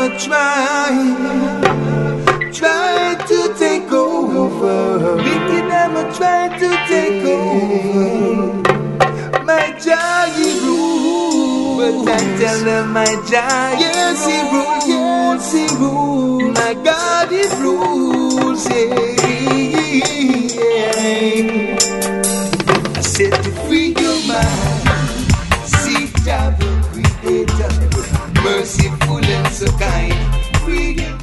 try to take over. Wicked them a try to take over. My Jah he rule, but I tell them my Jah yes he rule, yes he rule. My God he rules, yeah. I said to free your mind, seek Jah the Creator, merciful and so kind. Free your